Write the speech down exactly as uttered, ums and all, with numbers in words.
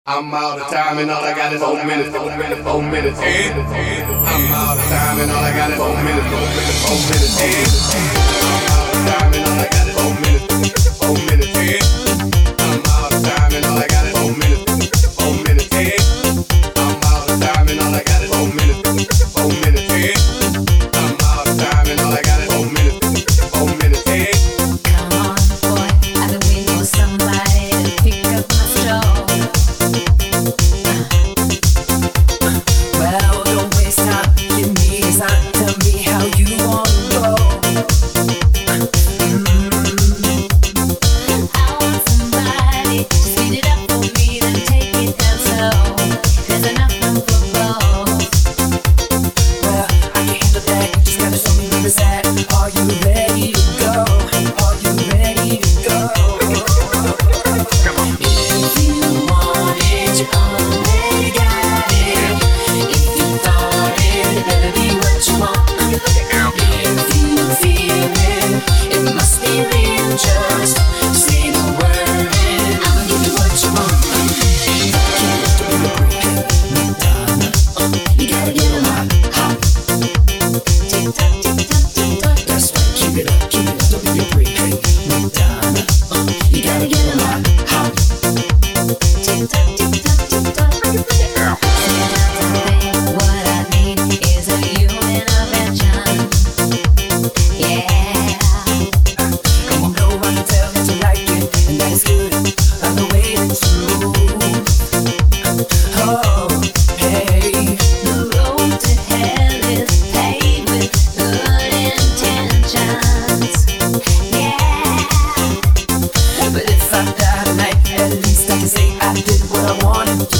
I'm out of time and all I got is four minutes, four minutes, four minutes. I'm out of time and all I got is four minutes, four minutes, four minutes. I'm out of time and all I got is four minutes, four minutes. I'm out of time and all I got is four minutes, four minutes. I'm out of time and all I got is four minutes, four minutes. I'm out of time and all I got is four minutes, four minutes. Come on, boy, I've been waiting for somebody to pick up my straw. Well, don't waste time, give me a sign, tell me how you want to go. Mm. I want somebody to speed it up for me, then take it down slow. There's enough room for both. Well, I can handle that, you just gotta show me where it's at. Are you ready to go? Are you ready to go? If you want it, you already got it. If you thought it, it better be what you want. If you feel it, it must be real. Just say the word and I'ma give you what you want. Can't let the real break, Madonna. You gotta get 'em hot, hot. Tick tock, tick tock, tick tock. That's right, keep it up, keep it up. Don't be a freak, hey, Madonna. You gotta get 'em hot, hot. Tick tock, tick tock, tick tock. Sometimes I think what I need is a human intervention. Yeah. And you know I can tell that you like it, and that is good. By the way that you move. Oh, hey. The road to hell is paved with good intentions. Yeah. But if I die tonight, at least I can say I did what I wanted to